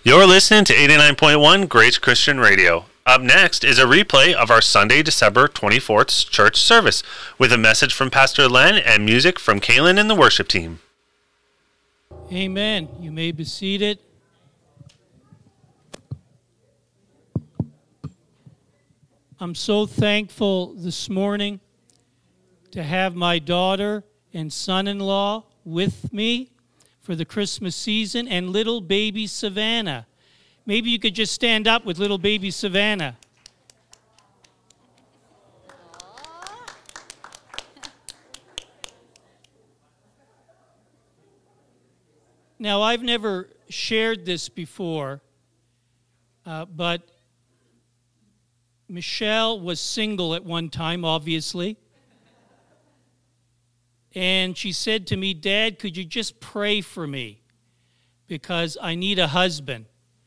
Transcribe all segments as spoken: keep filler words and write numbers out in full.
You're listening to eighty-nine point one Grace Christian Radio. Up next is a replay of our Sunday, December twenty-fourth church service with a message from Pastor Len and music from Kaylin and the worship team. Amen. You may be seated. I'm so thankful this morning to have my daughter and son-in-law with me for the Christmas season and little baby Savannah. Maybe you could just stand up with little baby Savannah. Now, I've never shared this before, uh, but Michelle was single at one time, obviously. And she said to me, "Dad, could you just pray for me? Because I need a husband."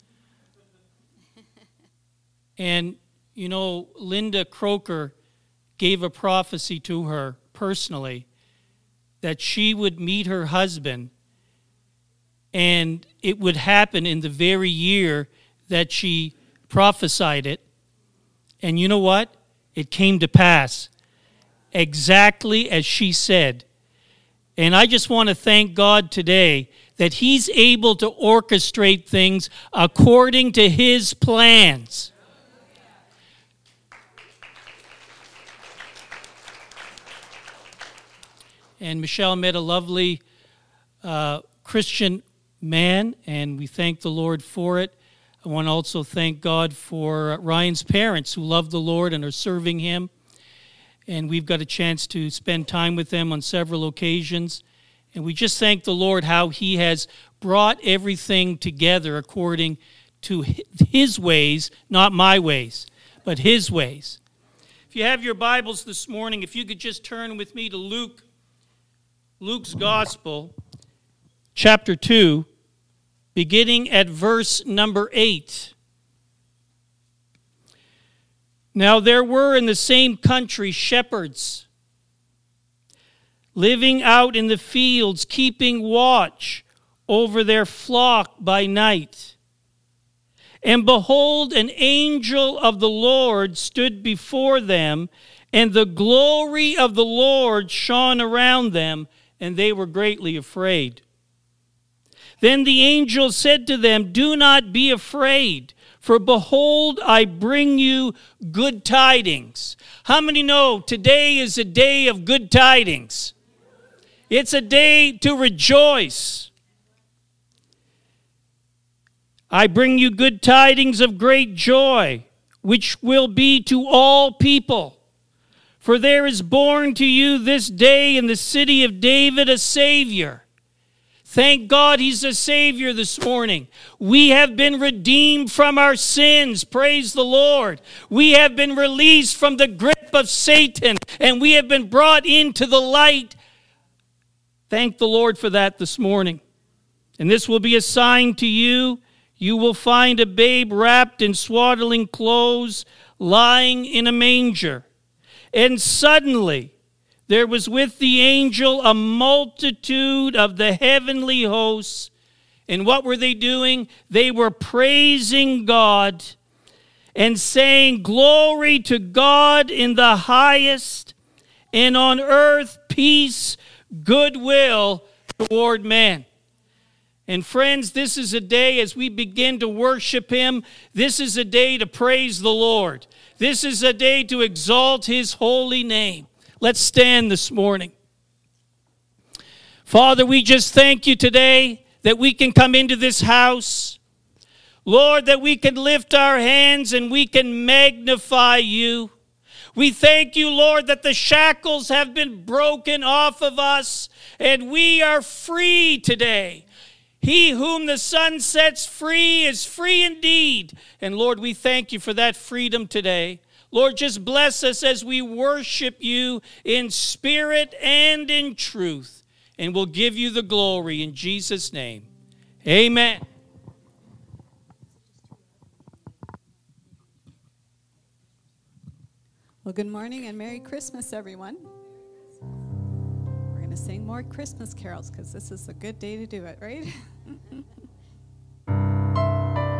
And, you know, Linda Croker gave a prophecy to her personally that she would meet her husband, and it would happen in the very year that she prophesied it. And you know what? It came to pass exactly as she said. And I just want to thank God today that He's able to orchestrate things according to His plans. And Michelle met a lovely uh, Christian man, and we thank the Lord for it. I want to also thank God for Ryan's parents who love the Lord and are serving Him. And we've got a chance to spend time with them on several occasions. And we just thank the Lord how He has brought everything together according to His ways, not my ways, but His ways. If you have your Bibles this morning, if you could just turn with me to Luke, Luke's Gospel, chapter two, beginning at verse number eight. Now there were in the same country shepherds living out in the fields, keeping watch over their flock by night. And behold, an angel of the Lord stood before them, and the glory of the Lord shone around them, and they were greatly afraid. Then the angel said to them, "Do not be afraid, for behold, I bring you good tidings." How many know today is a day of good tidings? It's a day to rejoice. I bring you good tidings of great joy, which will be to all people. For there is born to you this day in the city of David a Savior. Thank God He's a Savior this morning. We have been redeemed from our sins. Praise the Lord. We have been released from the grip of Satan, and we have been brought into the light. Thank the Lord for that this morning. And this will be a sign to you. You will find a babe wrapped in swaddling clothes, lying in a manger. And suddenly there was with the angel a multitude of the heavenly hosts. And what were they doing? They were praising God and saying, "Glory to God in the highest, and on earth peace, goodwill toward men." And friends, this is a day as we begin to worship Him, this is a day to praise the Lord. This is a day to exalt His holy name. Let's stand this morning. Father, we just thank You today that we can come into this house. Lord, that we can lift our hands and we can magnify You. We thank You, Lord, that the shackles have been broken off of us and we are free today. He whom the Son sets free is free indeed. And Lord, we thank You for that freedom today. Lord, just bless us as we worship You in spirit and in truth. And we'll give You the glory in Jesus' name. Amen. Well, good morning and Merry Christmas, everyone. We're going to sing more Christmas carols because this is a good day to do it, right?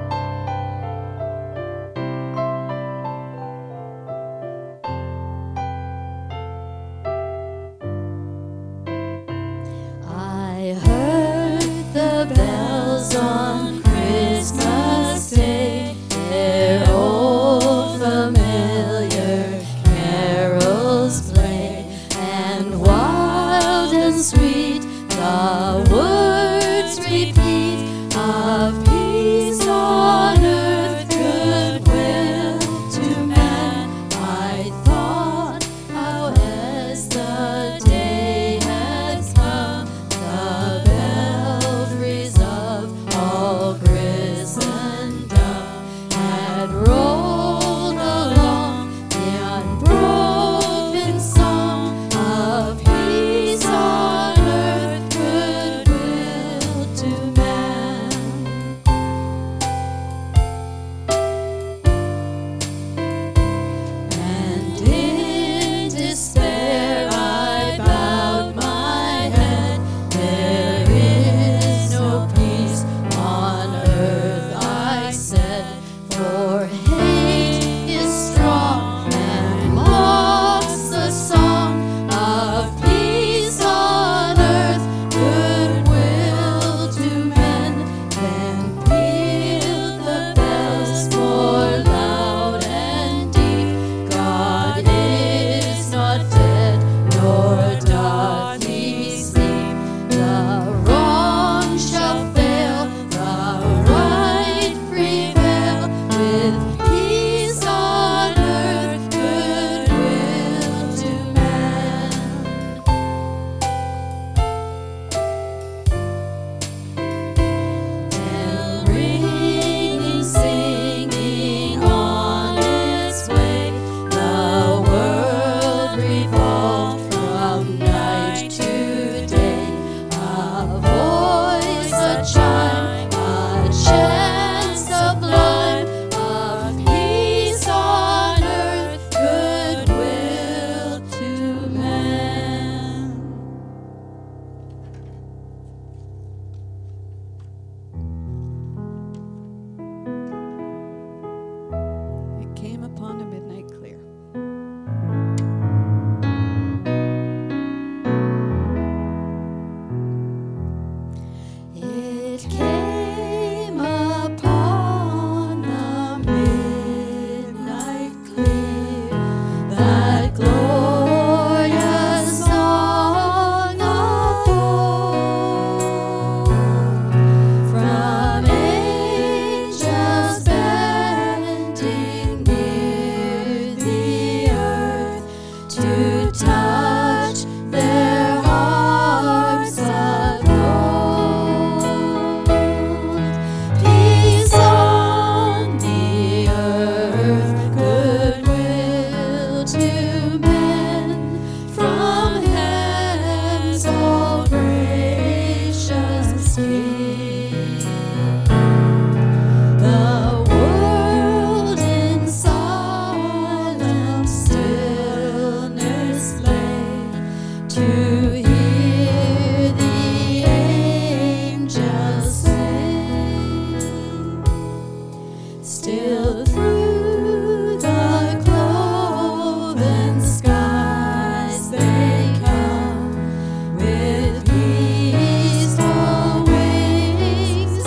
Still through the cloven skies they come with peaceful wings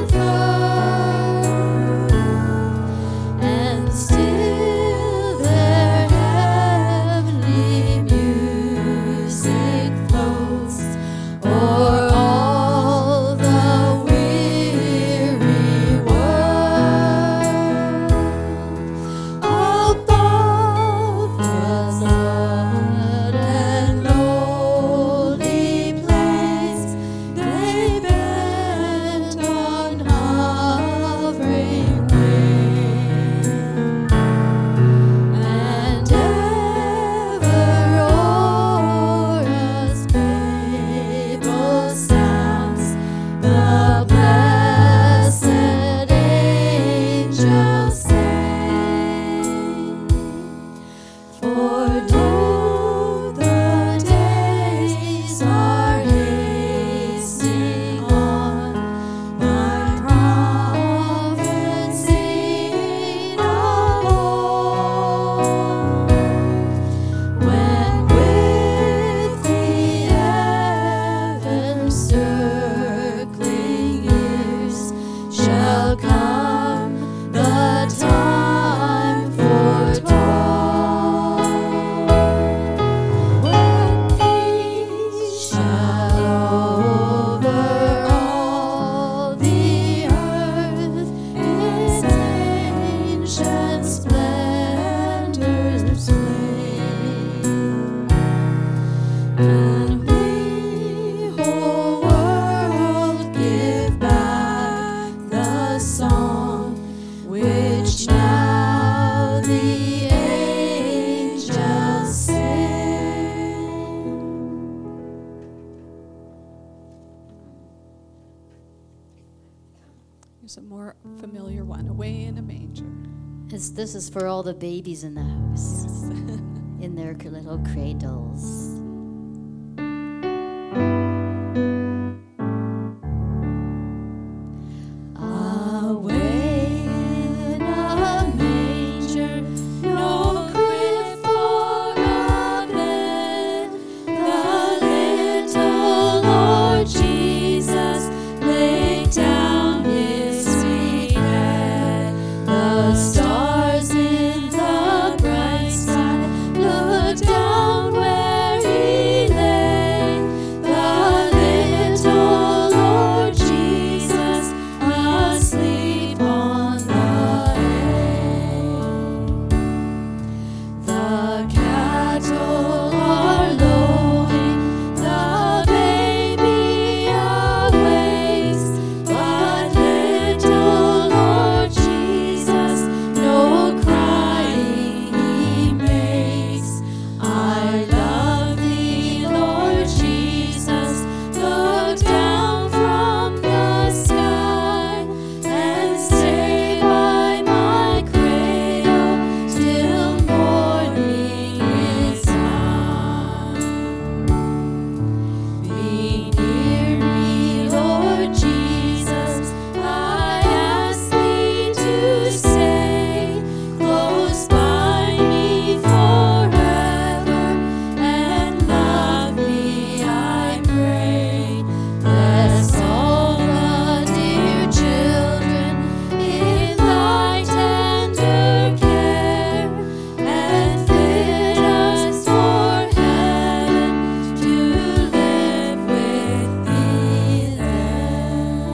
unfurled, and still their heavenly music floats o'er all the weary world. Above the flood and lonely place, they bent on hovering wing, and ever o'er us Babel sounds the blessed angels sing. For though the days are hasting on, my prophet seen of old, when with the ever-circling years shall come the time foretold, when peace shall over all the earth its ancient splendors flame, and we, whole world, give back the song which now the angels sing. Here's a more familiar one, Away in a Manger. This, this is for all the babies in the house, in their little cradles. Away in a manger, no crib for a bed, the little Lord Jesus laid down his sweet head. The stars in the bright sky looked down where he lay. The little Lord Jesus asleep on the hay. The cattle are lowing, the baby awakes, but little Lord Jesus no crying he makes. I love thee, Lord Jesus, look down from the sky and stay by my cradle till morning is done. Be near me, Lord Jesus, I ask thee to stay close by me forever and love me, I pray. Bless all the dear children in thy tender care, and fit us for heaven to live with thee there.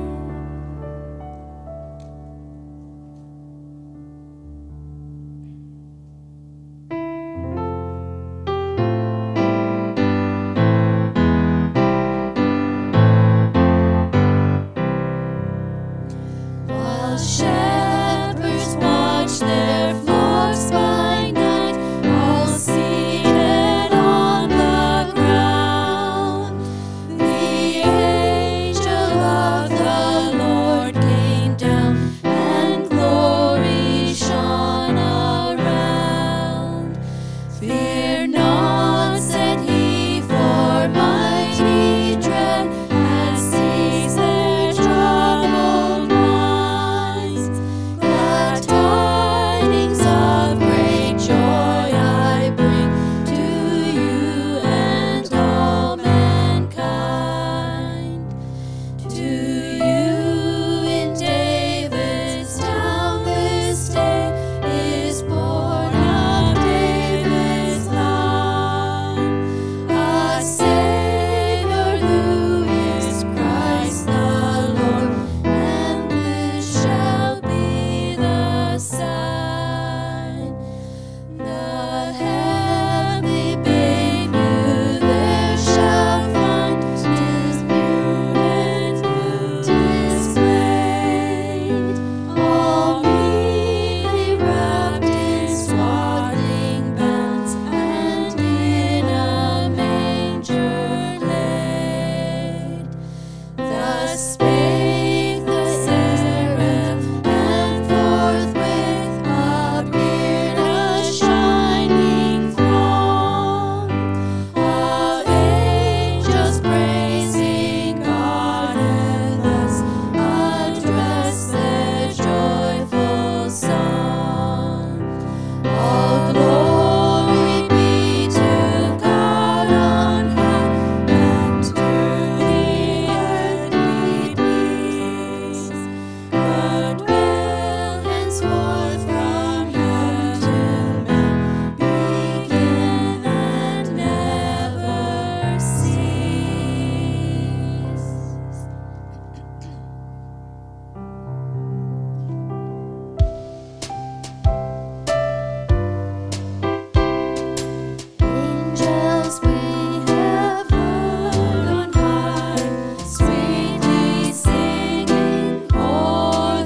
While shepherds watch their flocks by night, all seated on the ground, the angel of the Lord came down, and glory shone around. Fear not, said he, for mighty dread has seized their troubled minds.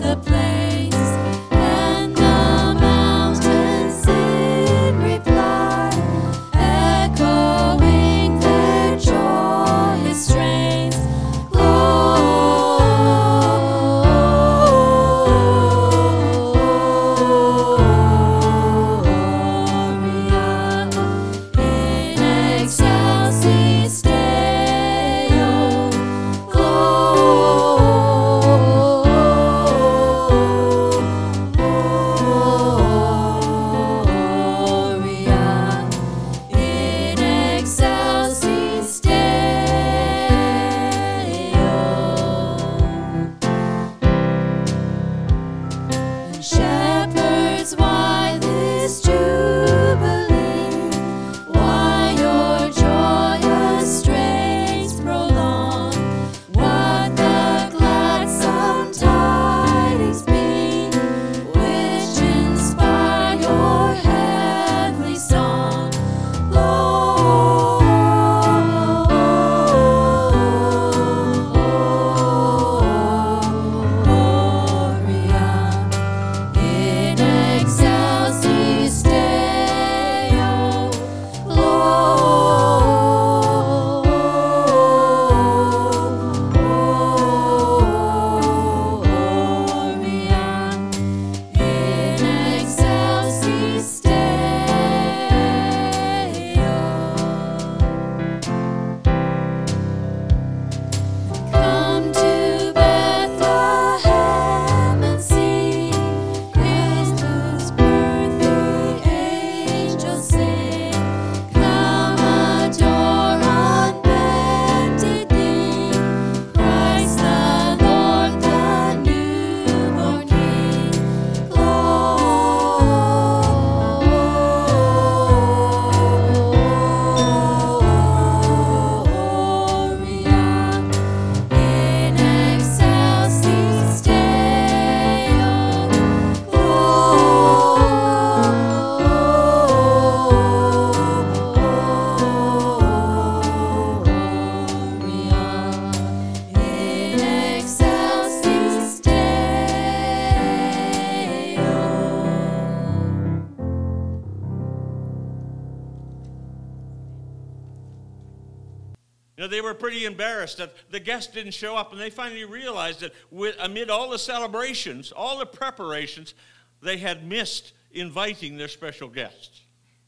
You know, they were pretty embarrassed that the guests didn't show up, and they finally realized that with, amid all the celebrations, all the preparations, they had missed inviting their special guests.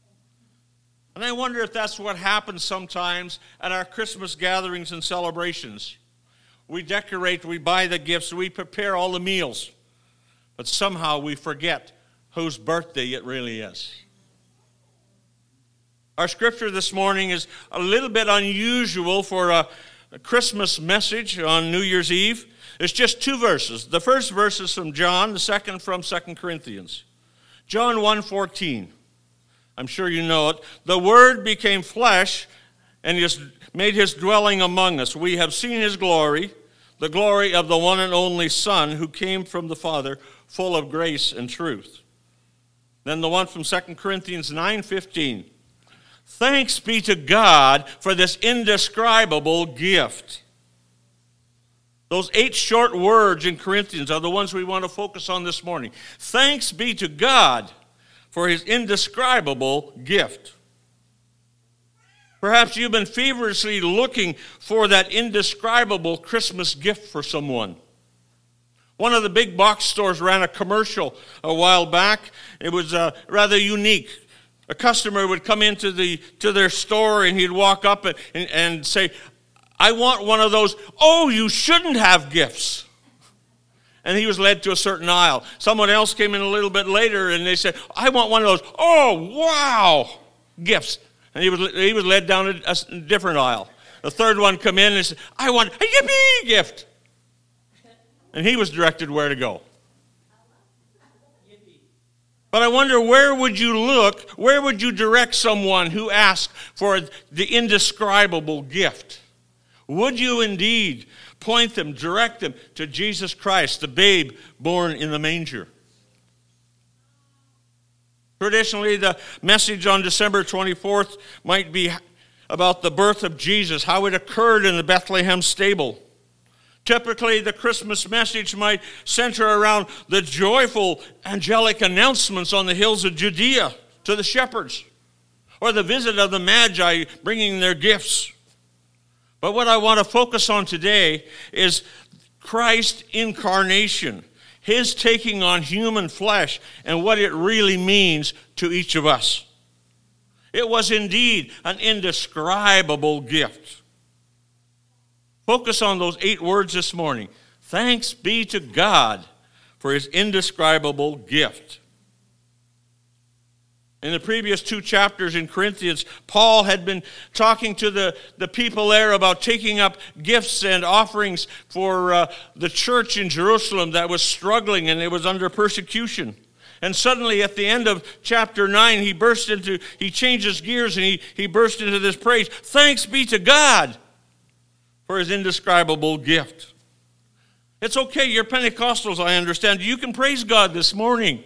And I wonder if that's what happens sometimes at our Christmas gatherings and celebrations. We decorate, we buy the gifts, we prepare all the meals, but somehow we forget whose birthday it really is. Our scripture this morning is a little bit unusual for a, a Christmas message on New Year's Eve. It's just two verses. The first verse is from John, the second from Second Corinthians. John one fourteen. I'm sure you know it. The Word became flesh and has made his dwelling among us. We have seen his glory, the glory of the one and only Son who came from the Father, full of grace and truth. Then the one from Second Corinthians nine fifteen. Thanks be to God for this indescribable gift. Those eight short words in Corinthians are the ones we want to focus on this morning. Thanks be to God for his indescribable gift. Perhaps you've been feverishly looking for that indescribable Christmas gift for someone. One of the big box stores ran a commercial a while back. It was uh, rather unique. A customer would come into the to their store and he'd walk up and, and, and say, I want one of those, oh, you shouldn't have gifts. And he was led to a certain aisle. Someone else came in a little bit later and they said, I want one of those, oh, wow, gifts. And he was he was led down a, a different aisle. The third one come in and said, I want a yippee gift. And he was directed where to go. But I wonder, where would you look, where would you direct someone who asked for the indescribable gift? Would you indeed point them, direct them to Jesus Christ, the babe born in the manger? Traditionally, the message on December twenty-fourth might be about the birth of Jesus, how it occurred in the Bethlehem stable. Typically, the Christmas message might center around the joyful angelic announcements on the hills of Judea to the shepherds, or the visit of the Magi bringing their gifts. But what I want to focus on today is Christ's incarnation, his taking on human flesh, and what it really means to each of us. It was indeed an indescribable gift. Focus on those eight words this morning. Thanks be to God for his indescribable gift. In the previous two chapters in Corinthians, Paul had been talking to the, the people there about taking up gifts and offerings for uh, the church in Jerusalem that was struggling and it was under persecution. And suddenly at the end of chapter nine, he burst into, he changes gears and he, he burst into this praise. Thanks be to God for his indescribable gift. It's okay, you're Pentecostals, I understand. You can praise God this morning.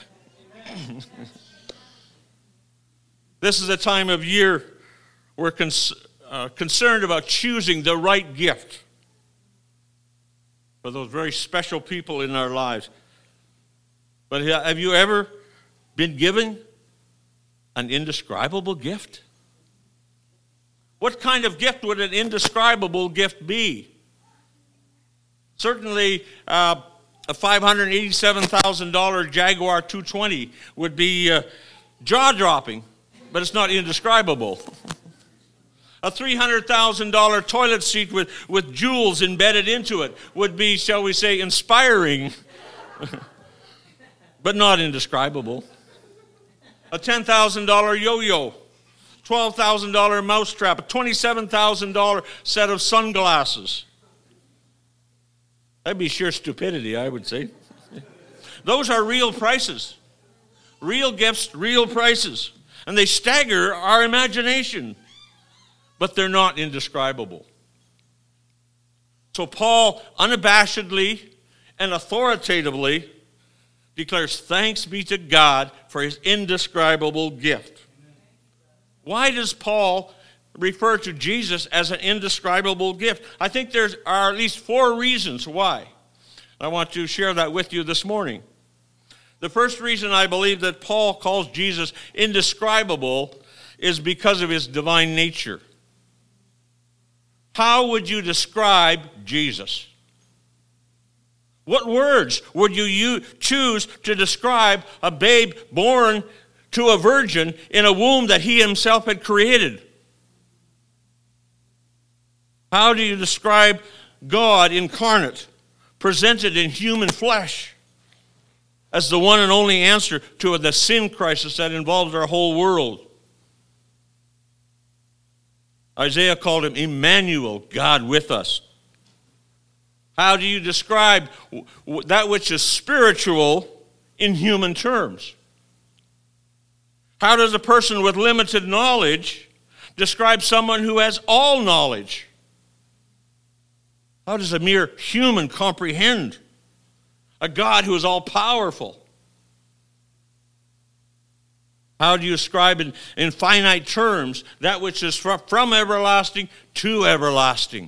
This is a time of year we're cons- uh, concerned about choosing the right gift for those very special people in our lives. But have you ever been given an indescribable gift? What kind of gift would an indescribable gift be? Certainly, uh, a five hundred eighty-seven thousand dollars Jaguar two twenty would be uh, jaw-dropping, but it's not indescribable. A three hundred thousand dollars toilet seat with, with jewels embedded into it would be, shall we say, inspiring, but not indescribable. A ten thousand dollars yo-yo, twelve thousand dollars mousetrap, a twenty-seven thousand dollars set of sunglasses. That'd be sheer stupidity, I would say. Those are real prices. Real gifts, real prices. And they stagger our imagination, but they're not indescribable. So Paul unabashedly and authoritatively declares thanks be to God for his indescribable gift. Why does Paul refer to Jesus as an indescribable gift? I think there are at least four reasons why. I want to share that with you this morning. The first reason I believe that Paul calls Jesus indescribable is because of his divine nature. How would you describe Jesus? What words would you choose to describe a babe born to a virgin in a womb that he himself had created? How do you describe God incarnate, presented in human flesh, as the one and only answer to the sin crisis that involves our whole world? Isaiah called him Emmanuel, God with us. How do you describe that which is spiritual in human terms? How does a person with limited knowledge describe someone who has all knowledge? How does a mere human comprehend a God who is all-powerful? How do you describe in, in finite terms that which is from, from everlasting to everlasting?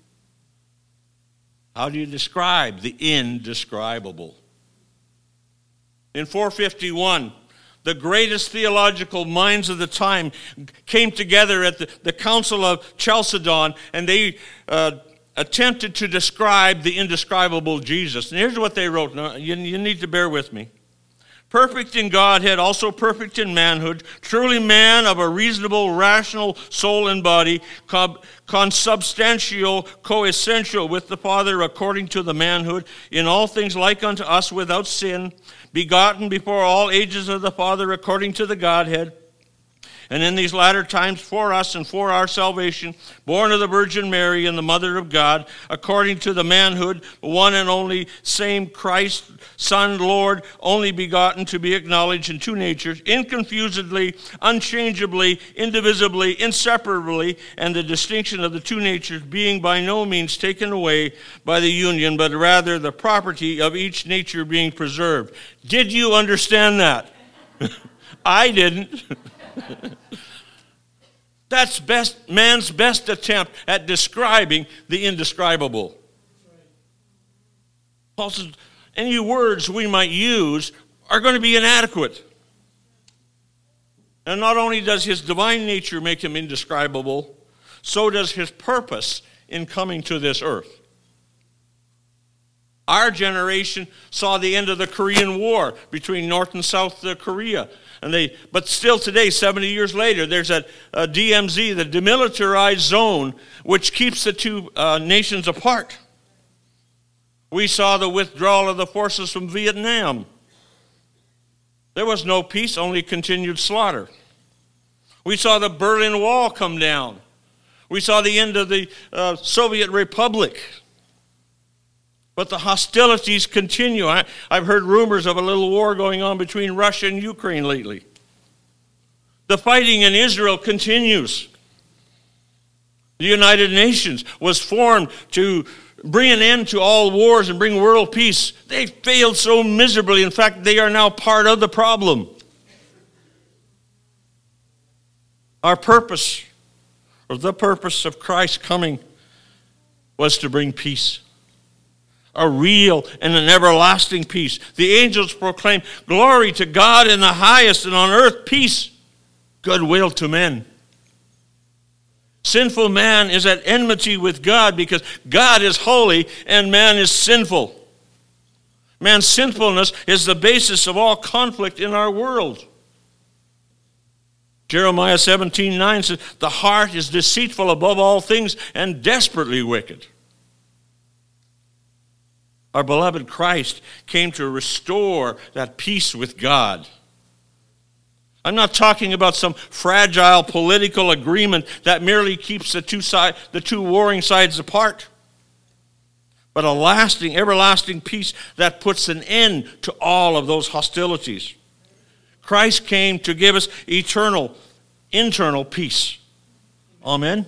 How do you describe the indescribable? In four fifty-one, the greatest theological minds of the time came together at the, the Council of Chalcedon, and they uh, attempted to describe the indescribable Jesus. And here's what they wrote. Now, you, you need to bear with me. Perfect in Godhead, also perfect in manhood, truly man of a reasonable, rational soul and body, consubstantial, coessential with the Father according to the manhood, in all things like unto us without sin, begotten before all ages of the Father according to the Godhead, and in these latter times for us and for our salvation, born of the Virgin Mary and the Mother of God, according to the manhood, one and only same Christ, Son, Lord, only begotten to be acknowledged in two natures, inconfusedly, unchangeably, indivisibly, inseparably, and the distinction of the two natures being by no means taken away by the union, but rather the property of each nature being preserved. Did you understand that? I didn't. That's best man's best attempt at describing the indescribable. Paul says, any words we might use are going to be inadequate. And not only does his divine nature make him indescribable, so does his purpose in coming to this earth. Our generation saw the end of the Korean War between North and South Korea. And they, but still today, seventy years later, there's a, a D M Z, the demilitarized zone, which keeps the two uh, nations apart. We saw the withdrawal of the forces from Vietnam. There was no peace, only continued slaughter. We saw the Berlin Wall come down. We saw the end of the uh, Soviet Republic. But the hostilities continue. I, I've heard rumors of a little war going on between Russia and Ukraine lately. The fighting in Israel continues. The United Nations was formed to bring an end to all wars and bring world peace. They failed so miserably. In fact, they are now part of the problem. Our purpose, or the purpose of Christ's coming, was to bring peace. A real and an everlasting peace. The angels proclaim, glory to God in the highest, and on earth peace, goodwill to men. Sinful man is at enmity with God because God is holy and man is sinful. Man's sinfulness is the basis of all conflict in our world. Jeremiah seventeen nine says, the heart is deceitful above all things and desperately wicked. Our beloved Christ came to restore that peace with God. I'm not talking about some fragile political agreement that merely keeps the two side, the two warring sides apart, but a lasting, everlasting peace that puts an end to all of those hostilities. Christ came to give us eternal, internal peace. Amen.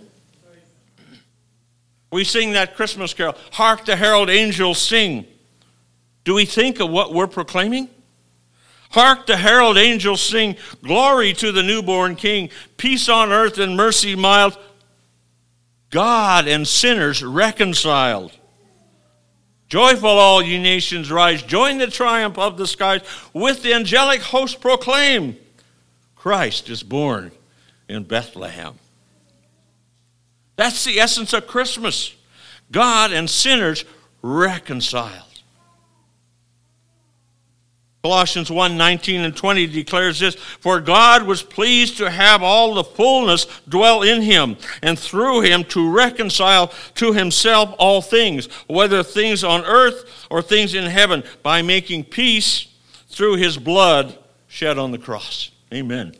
We sing that Christmas carol, Hark the Herald Angels Sing. Do we think of what we're proclaiming? Hark the Herald Angels Sing, glory to the newborn King, peace on earth and mercy mild, God and sinners reconciled. Joyful all ye nations rise, join the triumph of the skies, with the angelic host proclaim, Christ is born in Bethlehem. That's the essence of Christmas. God and sinners reconciled. Colossians one nineteen and twenty declares this, for God was pleased to have all the fullness dwell in him, and through him to reconcile to himself all things, whether things on earth or things in heaven, by making peace through his blood shed on the cross. Amen.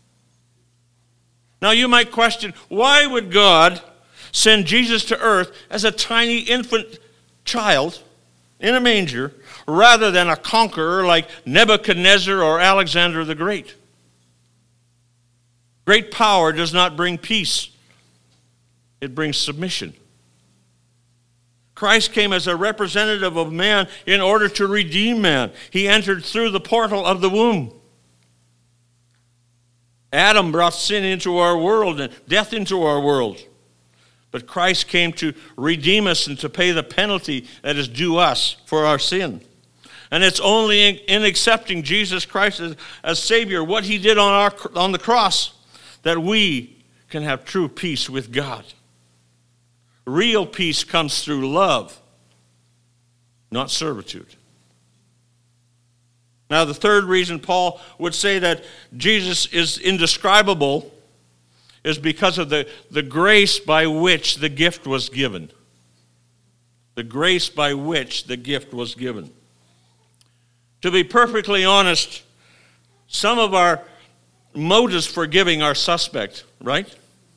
Now you might question, why would God send Jesus to earth as a tiny infant child in a manger rather than a conqueror like Nebuchadnezzar or Alexander the Great? Great power does not bring peace. It brings submission. Christ came as a representative of man in order to redeem man. He entered through the portal of the womb. Adam brought sin into our world and death into our world. But Christ came to redeem us and to pay the penalty that is due us for our sin. And it's only in, in accepting Jesus Christ as, as Savior, what he did on, our, on the cross, that we can have true peace with God. Real peace comes through love, not servitude. Now, the third reason Paul would say that Jesus is indescribable is because of the, the grace by which the gift was given. The grace by which the gift was given. To be perfectly honest, some of our motives for giving are suspect, right?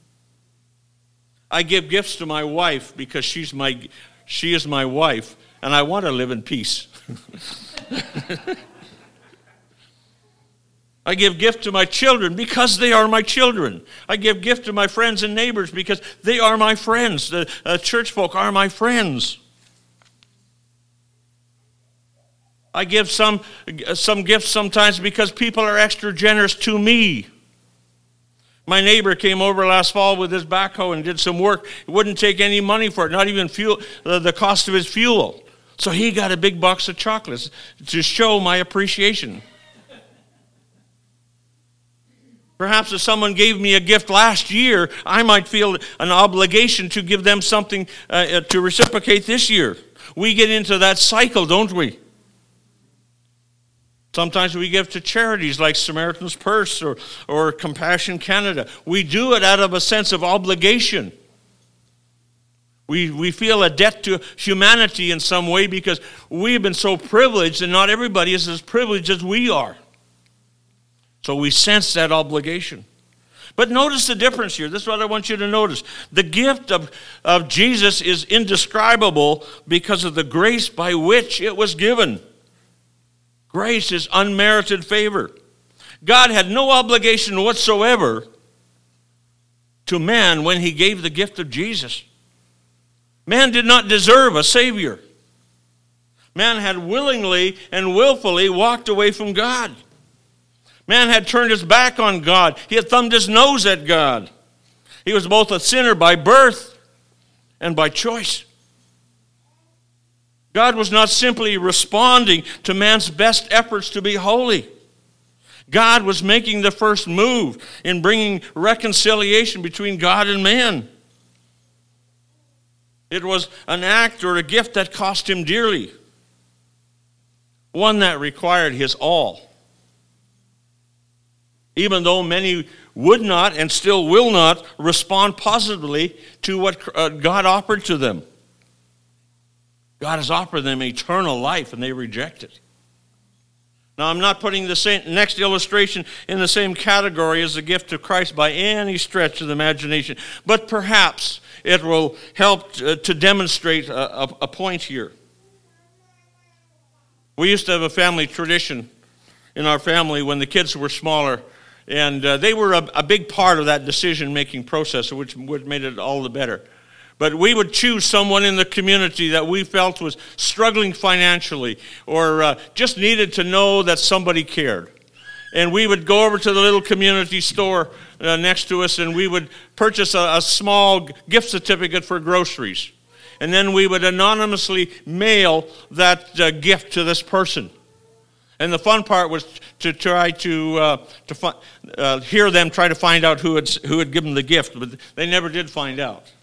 I give gifts to my wife because she's my, she is my wife, and I want to live in peace. I give gift to my children because they are my children. I give gift to my friends and neighbors because they are my friends. The uh, church folk are my friends. I give some, some gifts sometimes because people are extra generous to me. My neighbor came over last fall with his backhoe and did some work. It wouldn't take any money for it, not even fuel, uh, the cost of his fuel. So he got a big box of chocolates to show my appreciation. Perhaps if someone gave me a gift last year, I might feel an obligation to give them something uh, to reciprocate this year. We get into that cycle, don't we? Sometimes we give to charities like Samaritan's Purse or, or Compassion Canada. We do it out of a sense of obligation. We, we feel a debt to humanity in some way because we've been so privileged, and not everybody is as privileged as we are. So we sense that obligation. But notice the difference here. This is what I want you to notice. The gift of, of Jesus is indescribable because of the grace by which it was given. Grace is unmerited favor. God had no obligation whatsoever to man when he gave the gift of Jesus. Man did not deserve a Savior. Man had willingly and willfully walked away from God. Man had turned his back on God. He had thumbed his nose at God. He was both a sinner by birth and by choice. God was not simply responding to man's best efforts to be holy. God was making the first move in bringing reconciliation between God and man. It was an act or a gift that cost him dearly, one that required his all. Even though many would not and still will not respond positively to what God offered to them. God has offered them eternal life, and they reject it. Now, I'm not putting the same, next illustration in the same category as the gift of Christ by any stretch of the imagination, but perhaps it will help to, to demonstrate a, a, a point here. We used to have a family tradition in our family when the kids were smaller, and uh, they were a, a big part of that decision-making process, which would made it all the better. But we would choose someone in the community that we felt was struggling financially or uh, just needed to know that somebody cared. And we would go over to the little community store uh, next to us, and we would purchase a, a small gift certificate for groceries. And then we would anonymously mail that uh, gift to this person. And the fun part was to try to uh, to fi- uh, hear them try to find out who had, who had given the gift, but they never did find out.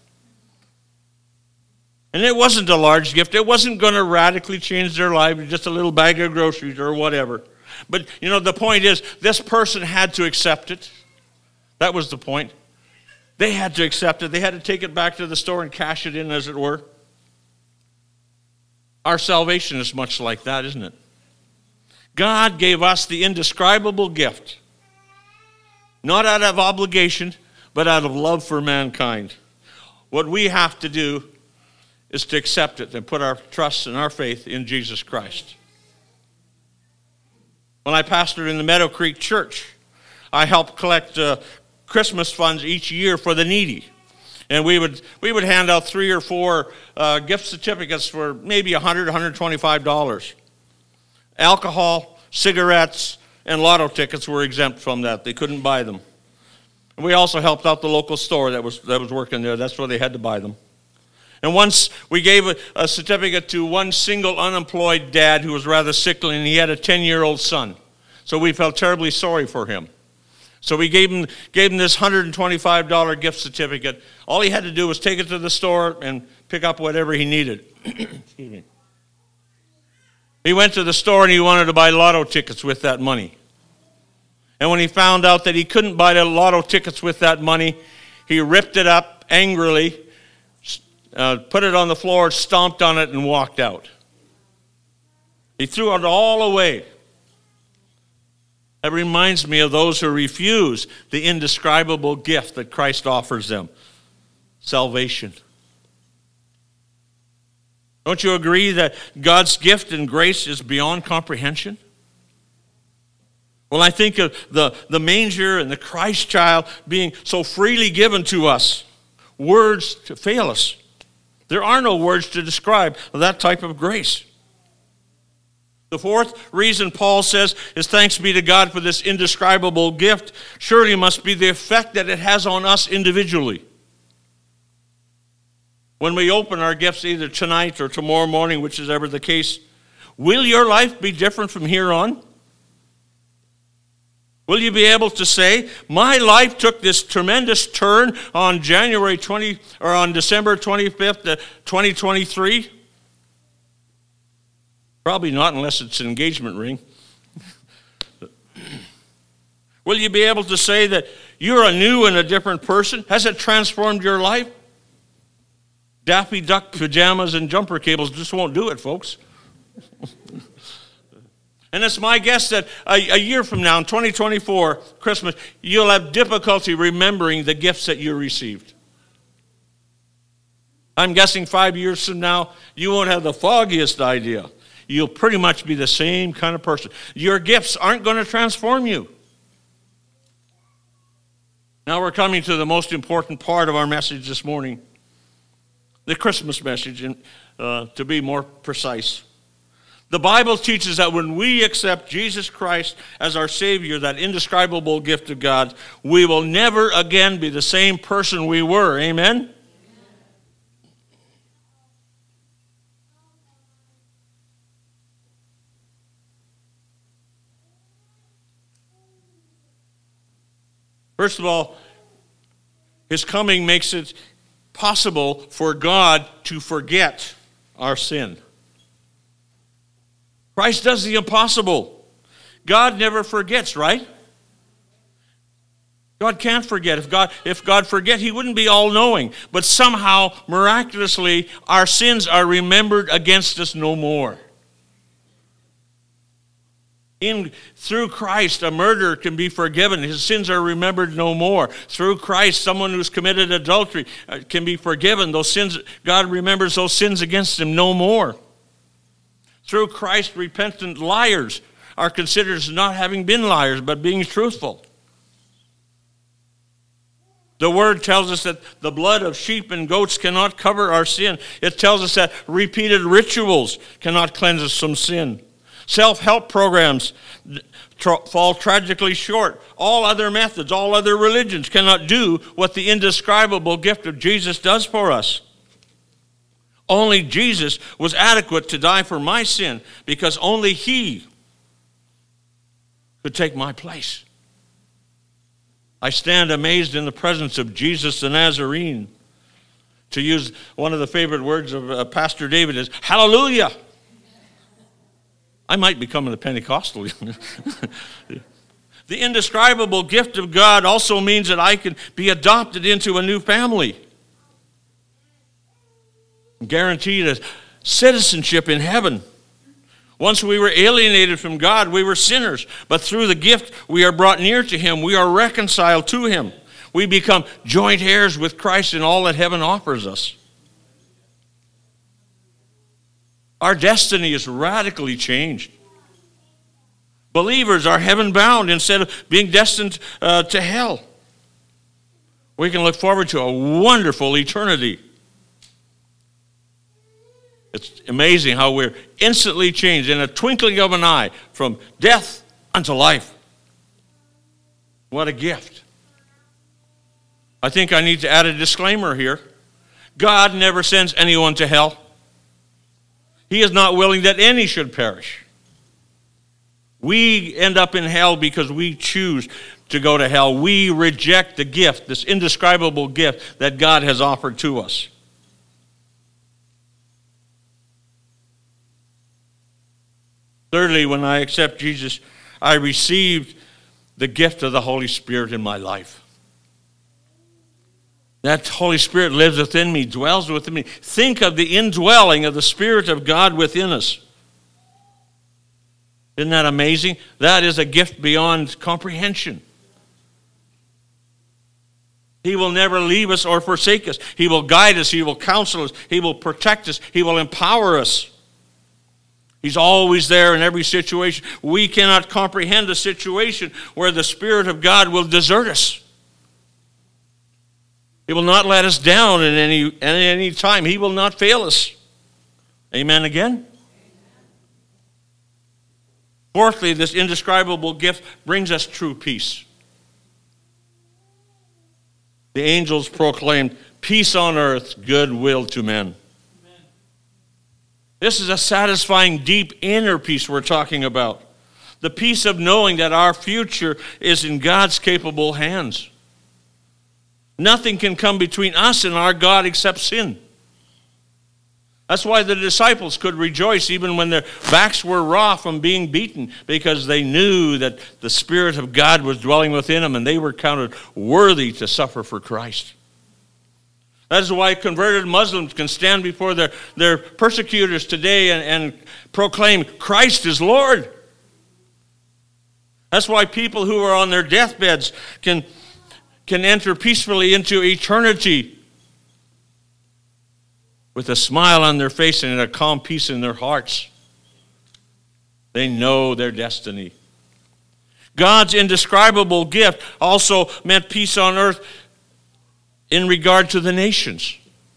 And it wasn't a large gift. It wasn't going to radically change their life, just a little bag of groceries or whatever. But, you know, the point is, this person had to accept it. That was the point. They had to accept it. They had to take it back to the store and cash it in, as it were. Our salvation is much like that, isn't it? God gave us the indescribable gift, not out of obligation, but out of love for mankind. What we have to do is to accept it and put our trust and our faith in Jesus Christ. When I pastored in the Meadow Creek Church, I helped collect uh, Christmas funds each year for the needy. And we would we would hand out three or four uh, gift certificates for maybe one hundred dollars, one hundred twenty-five dollars. Alcohol, cigarettes, and lotto tickets were exempt from that. They couldn't buy them. And we also helped out the local store that was that was working there. That's where they had to buy them. And once we gave a, a certificate to one single unemployed dad who was rather sickly, and he had a ten-year-old son. So we felt terribly sorry for him. So we gave him gave him this one hundred twenty-five dollars gift certificate. All he had to do was take it to the store and pick up whatever he needed. Excuse me. He went to the store and he wanted to buy lotto tickets with that money. And when he found out that he couldn't buy the lotto tickets with that money, he ripped it up angrily, uh, put it on the floor, stomped on it, and walked out. He threw it all away. That reminds me of those who refuse the indescribable gift that Christ offers them, salvation. Don't you agree that God's gift and grace is beyond comprehension? Well, I think of the, the manger and the Christ child being so freely given to us. Words to fail us. There are no words to describe that type of grace. The fourth reason Paul says is thanks be to God for this indescribable gift surely must be the effect that it has on us individually. when we open our gifts either tonight or tomorrow morning, which is ever the case, will your life be different from here on? Will you be able to say, my life took this tremendous turn on January twentieth or on December twenty-fifth, twenty twenty-three? Probably not, unless it's an engagement ring. Will you be able to say that you're a new and a different person? Has it transformed your life? Daffy Duck pajamas and jumper cables just won't do it, folks. And it's my guess that a, a year from now, in twenty twenty-four, Christmas, you'll have difficulty remembering the gifts that you received. I'm guessing five years from now, you won't have the foggiest idea. You'll pretty much be the same kind of person. Your gifts aren't going to transform you. Now we're coming to the most important part of our message this morning, the Christmas message, and uh, to be more precise. The Bible teaches that when we accept Jesus Christ as our Savior, that indescribable gift of God, we will never again be the same person we were. Amen? First of all, His coming makes it possible for God to forget our sin. Christ does the impossible. God never forgets, right? God can't forget. If God, if God forget, He wouldn't be all-knowing. But somehow, miraculously, our sins are remembered against us no more. In, through Christ, a murderer can be forgiven. His sins are remembered no more. Through Christ, someone who's committed adultery can be forgiven. Those sins, God remembers those sins against him no more. Through Christ, repentant liars are considered as not having been liars, but being truthful. The Word tells us that the blood of sheep and goats cannot cover our sin. It tells us that repeated rituals cannot cleanse us from sin. Self-help programs tra- fall tragically short. All other methods, all other religions cannot do what the indescribable gift of Jesus does for us. Only Jesus was adequate to die for my sin because only He could take my place. I stand amazed in the presence of Jesus the Nazarene. To use one of the favorite words of uh, Pastor David is, hallelujah. I might become a Pentecostal. The indescribable gift of God also means that I can be adopted into a new family. Guaranteed a citizenship in heaven. Once we were alienated from God, we were sinners. But through the gift, we are brought near to Him. We are reconciled to Him. We become joint heirs with Christ in all that heaven offers us. Our destiny is radically changed. Believers are heaven-bound instead of being destined uh, to hell. We can look forward to a wonderful eternity. It's amazing how we're instantly changed in a twinkling of an eye from death unto life. What a gift. I think I need to add a disclaimer here. God never sends anyone to hell. He is not willing that any should perish. We end up in hell because we choose to go to hell. We reject the gift, this indescribable gift that God has offered to us. Thirdly, when I accept Jesus, I received the gift of the Holy Spirit in my life. That Holy Spirit lives within me, dwells within me. Think of the indwelling of the Spirit of God within us. Isn't that amazing? That is a gift beyond comprehension. He will never leave us or forsake us. He will guide us. He will counsel us. He will protect us. He will empower us. He's always there in every situation. We cannot comprehend a situation where the Spirit of God will desert us. He will not let us down at any, at any time. He will not fail us. Amen again? Fourthly, this indescribable gift brings us true peace. The the angels proclaimed, peace on earth, goodwill to men. Amen. This is a satisfying, deep inner peace we're talking about. The peace of knowing that our future is in God's capable hands. Nothing can come between us and our God except sin. That's why the disciples could rejoice even when their backs were raw from being beaten, because they knew that the Spirit of God was dwelling within them and they were counted worthy to suffer for Christ. That is why converted Muslims can stand before their, their persecutors today and, and proclaim Christ is Lord. That's why people who are on their deathbeds can, can enter peacefully into eternity with a smile on their face and a calm peace in their hearts. They know their destiny. God's indescribable gift also meant peace on earth in regard to the nations.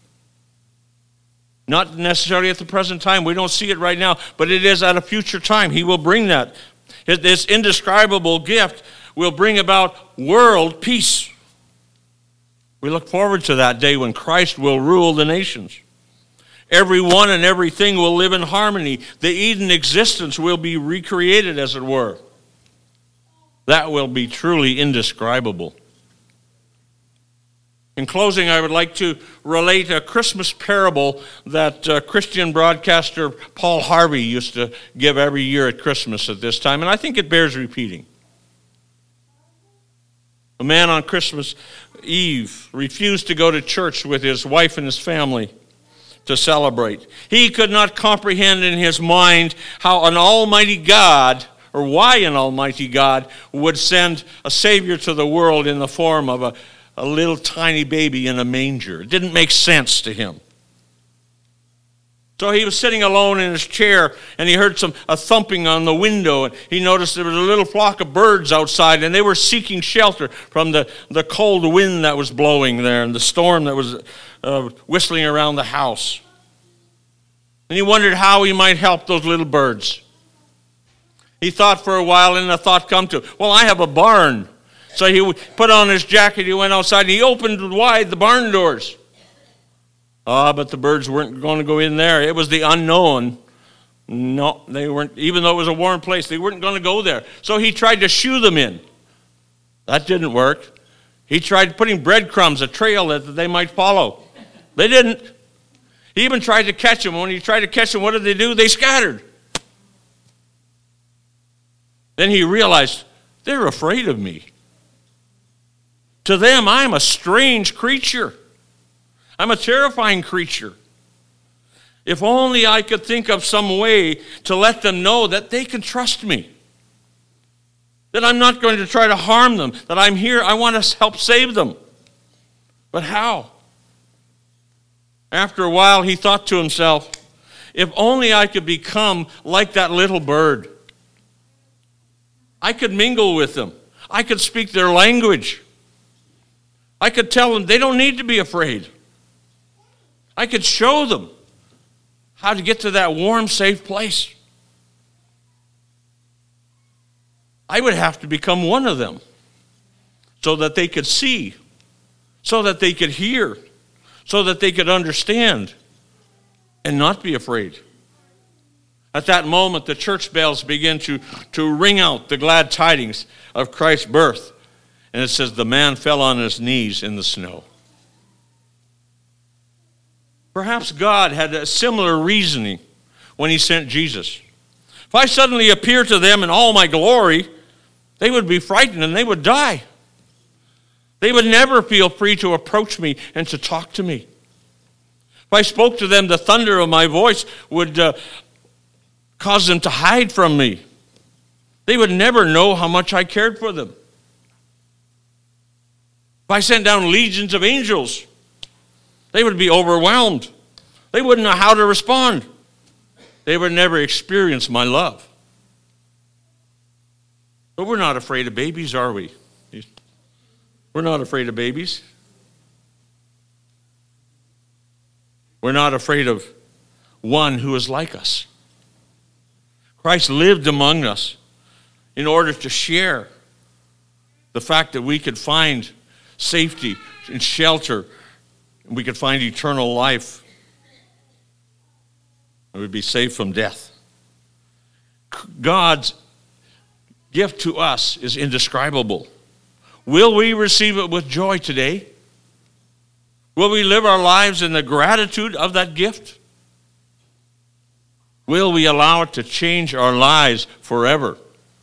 Not necessarily at the present time. We don't see it right now, but it is at a future time. He will bring that. This indescribable gift will bring about world peace. We look forward to that day when Christ will rule the nations. Everyone and everything will live in harmony. The Eden existence will be recreated, as it were. That will be truly indescribable. In closing, I would like to relate a Christmas parable that uh, Christian broadcaster Paul Harvey used to give every year at Christmas at this time, and I think it bears repeating. A man on Christmas Eve refused to go to church with his wife and his family to celebrate. He could not comprehend in his mind how an almighty God, or why an almighty God, would send a Savior to the world in the form of a A little tiny baby in a manger. It didn't make sense to him. So he was sitting alone in his chair, and he heard some a thumping on the window, and he noticed there was a little flock of birds outside, and they were seeking shelter from the, the cold wind that was blowing there and the storm that was uh, whistling around the house. And he wondered how he might help those little birds. He thought for a while, and a thought come to him, well, I have a barn. So he put on his jacket, he went outside, and he opened wide the barn doors. Ah, oh, but the birds weren't going to go in there. It was the unknown. No, they weren't, even though it was a warm place, they weren't going to go there. So he tried to shoo them in. That didn't work. He tried putting breadcrumbs, a trail that they might follow. They didn't. He even tried to catch them. When he tried to catch them, what did they do? They scattered. Then he realized, they're afraid of me. To them, I'm a strange creature. I'm a terrifying creature. If only I could think of some way to let them know that they can trust me. That I'm not going to try to harm them. That I'm here, I want to help save them. But how? After a while, he thought to himself, if only I could become like that little bird. I could mingle with them. I could speak their language. I could tell them they don't need to be afraid. I could show them how to get to that warm, safe place. I would have to become one of them so that they could see, so that they could hear, so that they could understand and not be afraid. At that moment, the church bells begin to, to ring out the glad tidings of Christ's birth. And it says, the man fell on his knees in the snow. Perhaps God had a similar reasoning when he sent Jesus. If I suddenly appear to them in all my glory, they would be frightened and they would die. They would never feel free to approach me and to talk to me. If I spoke to them, the thunder of my voice would uh, cause them to hide from me. They would never know how much I cared for them. If I sent down legions of angels, they would be overwhelmed. They wouldn't know how to respond. They would never experience my love. But we're not afraid of babies, are we? We're not afraid of babies. We're not afraid of one who is like us. Christ lived among us in order to share the fact that we could find safety and shelter, and we could find eternal life. We would be saved from death. God's gift to us is indescribable. Will we receive it with joy today? Will we live our lives in the gratitude of that gift? Will we allow it to change our lives forever?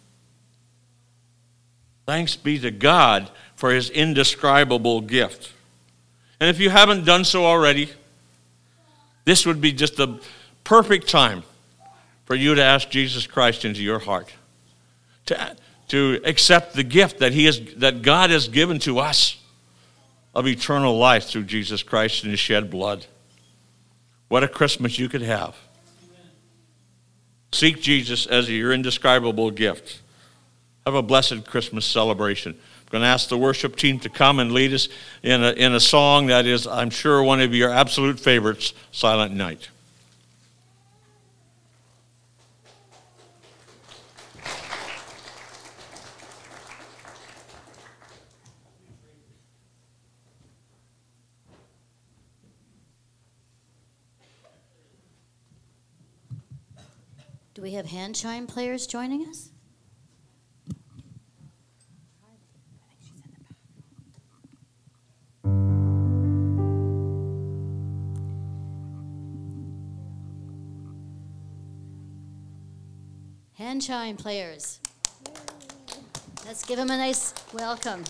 Thanks be to God for his indescribable gift. And if you haven't done so already, this would be just the perfect time for you to ask Jesus Christ into your heart, to, to accept the gift that he has, that God has given to us of eternal life through Jesus Christ and his shed blood. What a Christmas you could have. Seek Jesus as your indescribable gift. Have a blessed Christmas celebration. I'm going to ask the worship team to come and lead us in a, in a song that is, I'm sure, one of your absolute favorites, Silent Night. Do we have hand chime players joining us? Hand chime players. Let's give them a nice welcome.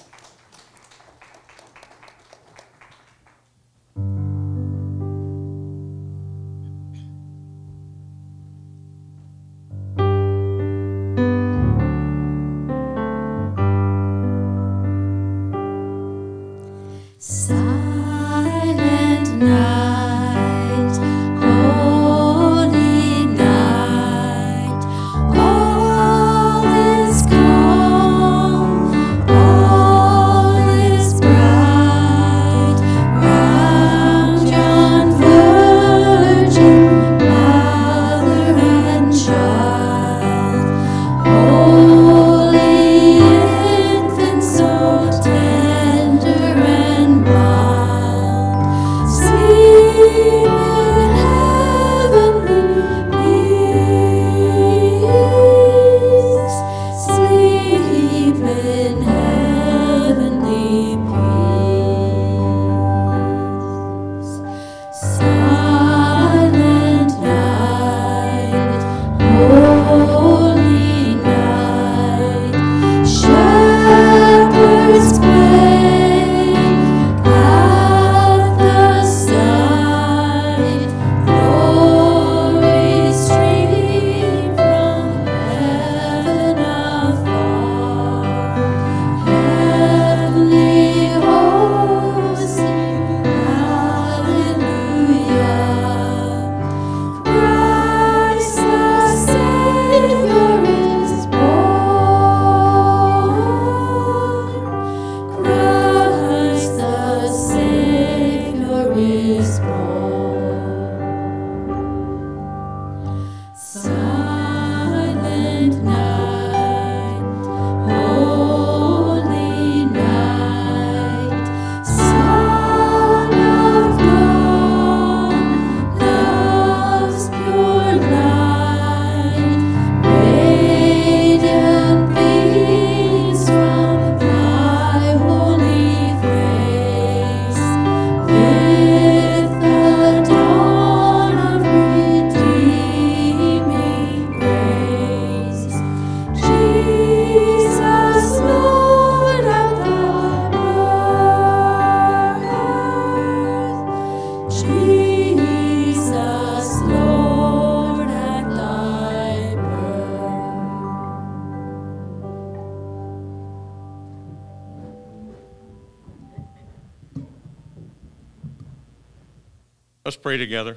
Let's pray together.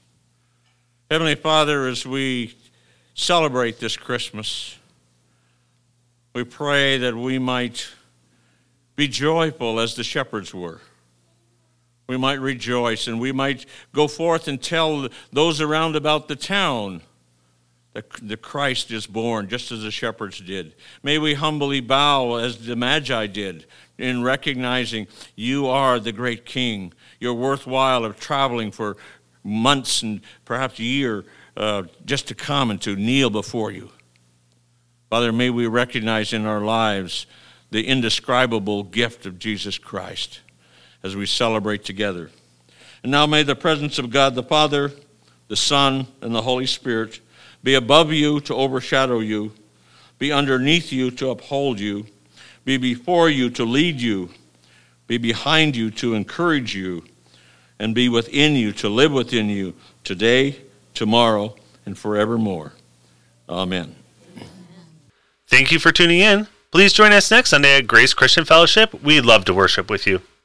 Heavenly Father, as we celebrate this Christmas, we pray that we might be joyful as the shepherds were. We might rejoice and we might go forth and tell those around about the town The, the Christ is born, just as the shepherds did. May we humbly bow as the Magi did in recognizing you are the great King. You're worthwhile of traveling for months and perhaps a year uh, just to come and to kneel before you. Father, may we recognize in our lives the indescribable gift of Jesus Christ as we celebrate together. And now may the presence of God the Father, the Son, and the Holy Spirit be above you to overshadow you, be underneath you to uphold you, be before you to lead you, be behind you to encourage you, and be within you to live within you today, tomorrow, and forevermore. Amen. Thank you for tuning in. Please join us next Sunday at Grace Christian Fellowship. We'd love to worship with you.